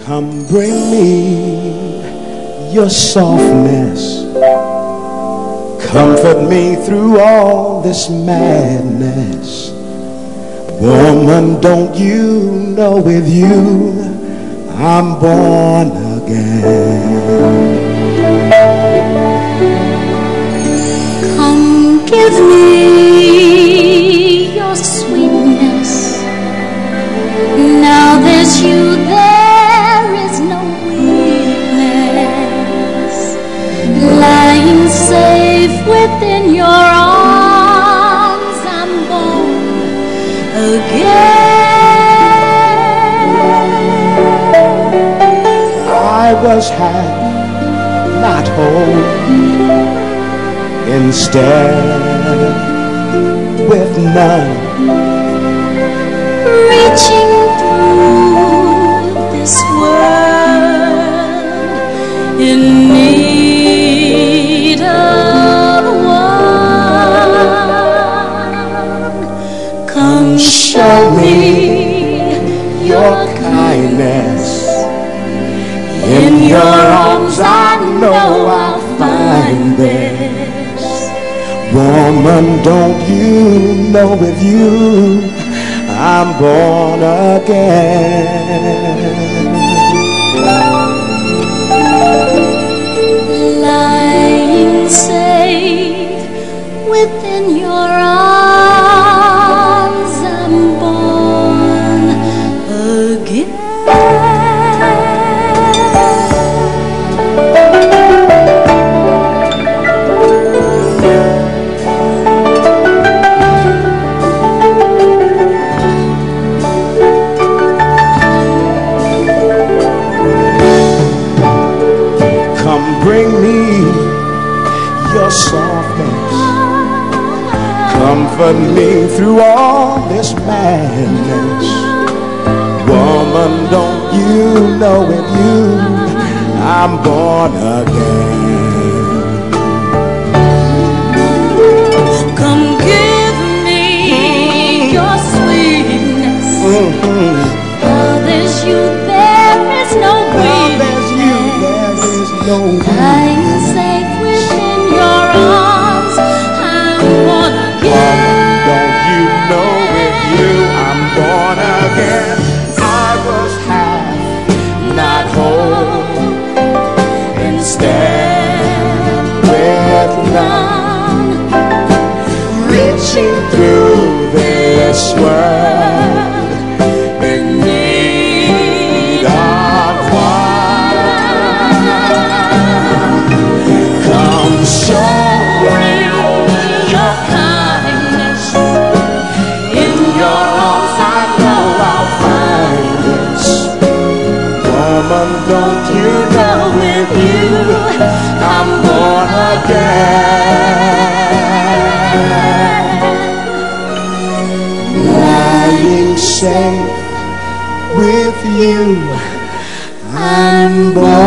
Come bring me your softness. Comfort me through all this madness. Woman, don't you know with you I'm born again? Come give me your sweetness. Now there's you, there is no weakness. Lying safe within your arms, I'm born again. I was half, not whole. Instead, with none, reaching through this world in need of one. Come show me your kindness. In your arms I know I'll find this. Woman, don't you know with you I'm born again? Lying safe within your arms, I'm born again. Bring me your softness. Comfort me through all this madness. Woman, don't you know with you I'm born again? Come give me your sweetness. There's you, there is no weakness. Lying safe within your arms, I'm born again. Don't you know with you I'm born again? I was half, not whole. Instead, with none, reaching through this world in need of show me your kindness. In your arms I know I'll find this. Woman, don't you know with you I'm born again? Lying safe with you I'm born